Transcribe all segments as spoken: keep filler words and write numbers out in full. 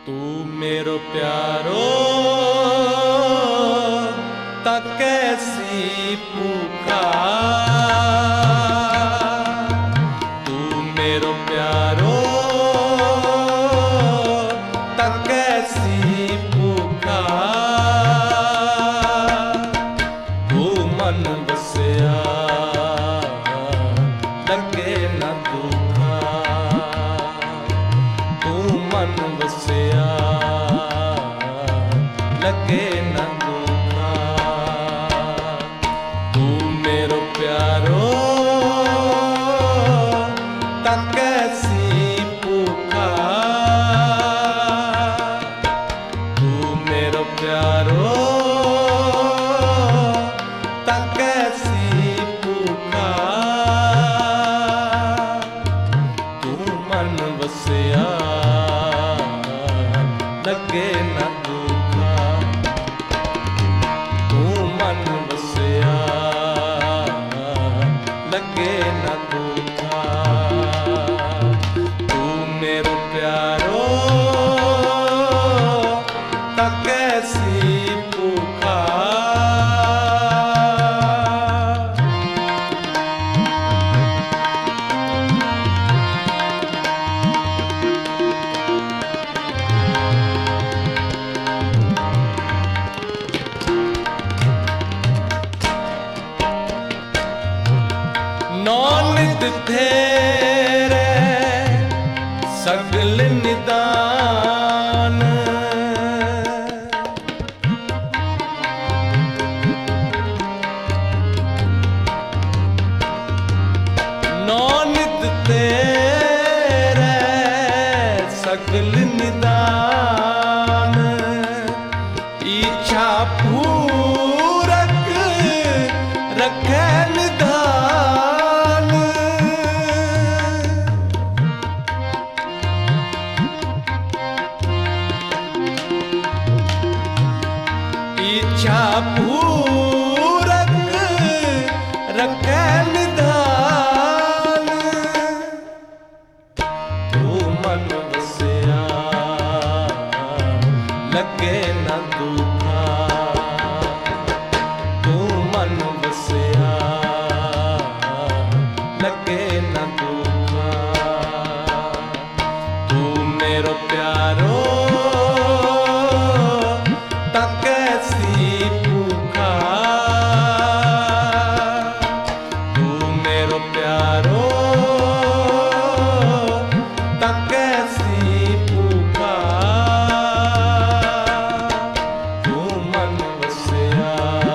तू मेरो प्यारो ता कैसी पुकार, तू मेरो प्यारो ता कैसी पुकार, तू मन बसया लगे न दुखा, तू मन बसया लगे न दुखा, तू मेरो प्यारो ता कैसी पुकार, तू मेरो प्यारो ता कैसी पुकार, तू मन बसया लगे न दुखा, तू मन बसया लगे न दुखा, तू मेरो प्यारो ता कैसी पुकार। नौनित तेरे सगल निदान, नौनित तेरे सगल निदान, इच्छा पूरक रखे निदान, इच्छा पूरक रखे निदान, तू मन बसया लगे न दुखा, तू मन बसया लगे न दुखा, तू मेरो प्यारो ता कैसी पुकार, तू मेरो प्यारो ता कैसी पुकार, तू मन बसया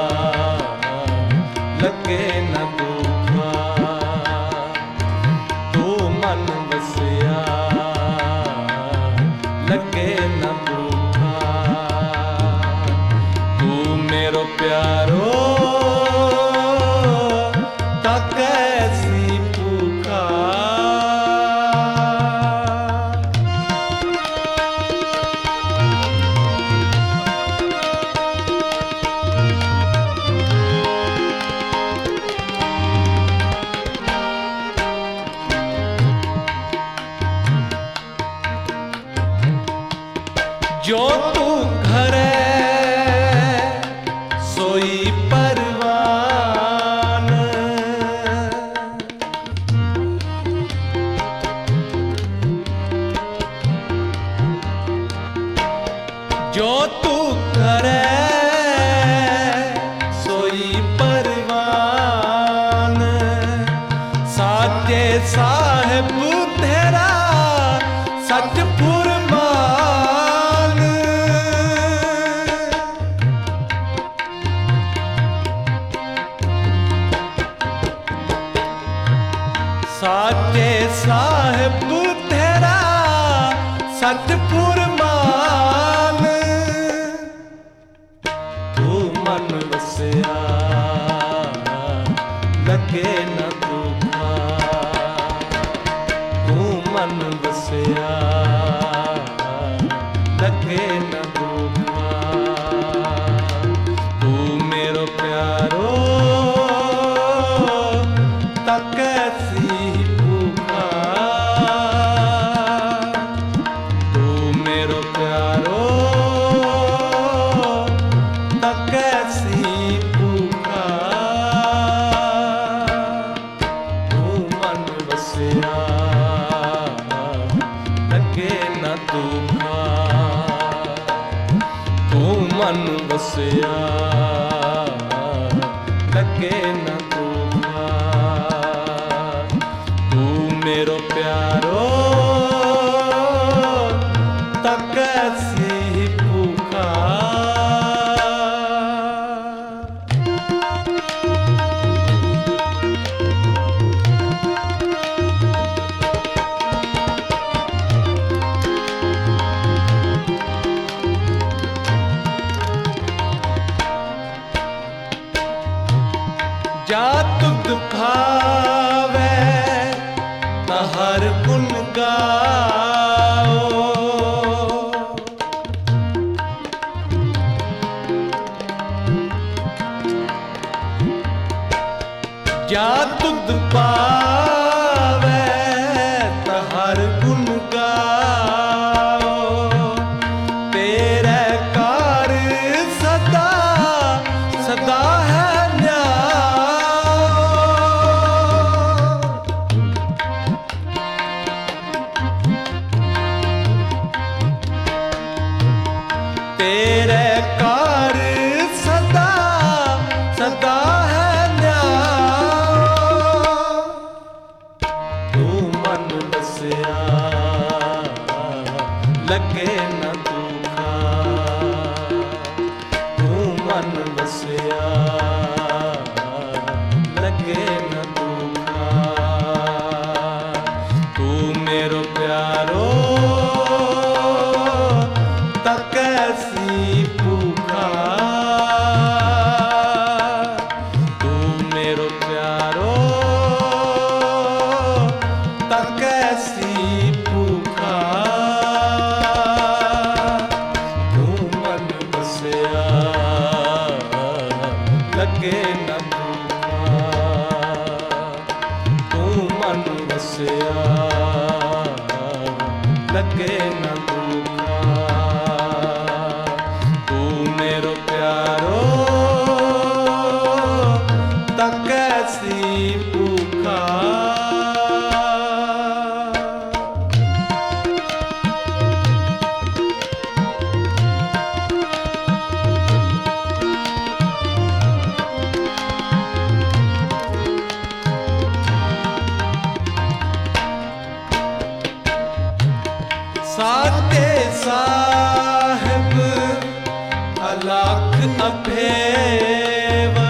लगे न दुखा, तू मन बसया लगे न दुखा, तू मेरो प्यारो ता कैसी पुकार। जो तू घरे सोई परवान, जो तू घरे सोई परवान, साचे साहेब तेरा सच फुरमान, साचे साहेब तेरा सच फुरमान, तू मन बसया लगे न दुखा, तू मन बसया लगे न दुखा, तू मेरो प्यारो ता कैसी पुकार, तू मेरो प्यारो न दुखा तू मन बसिया लगे न दुखा तू मेरो प्यारो तक सी भूखा जा तुद भावे हर गुण गाओ जा तुद पावे हर गुण गाओ तेरे कार सदा सदा है तेरे कार सदा सदा है न्याय तू मन बसिया लगे न दुखा तू मन बसिया लगे न दुखा तू मेरो प्यारो तक सी भूखा तू मेरो प्यारो तक सी भूखा तू मन बसिया लगे न दुखा तू मन बसिया लगे न दुखा तू मेरो प्यारो तक सी भूखा साते साहिब अलख अभेव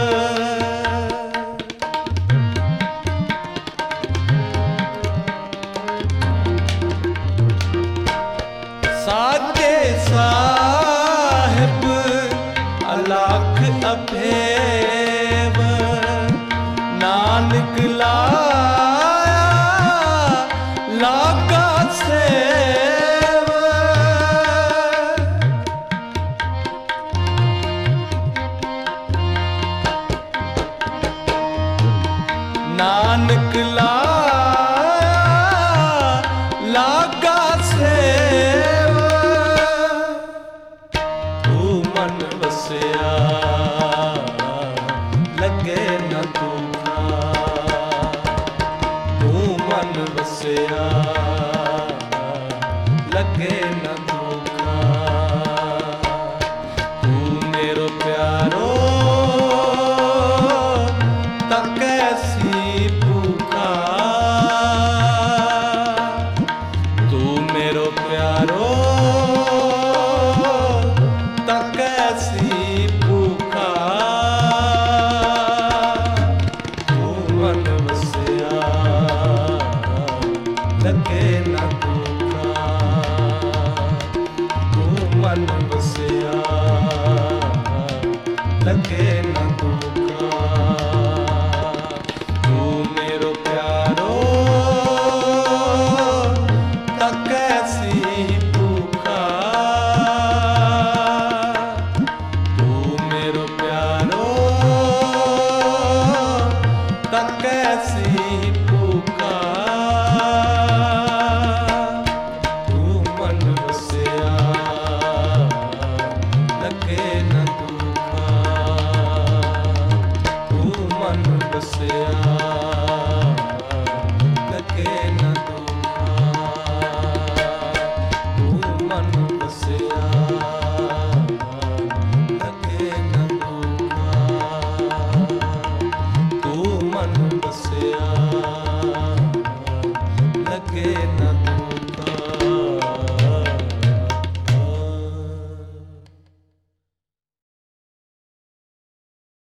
साते साहिब अलख अभेव नानक लाया लागा से नानक लाया लागा सेव सके न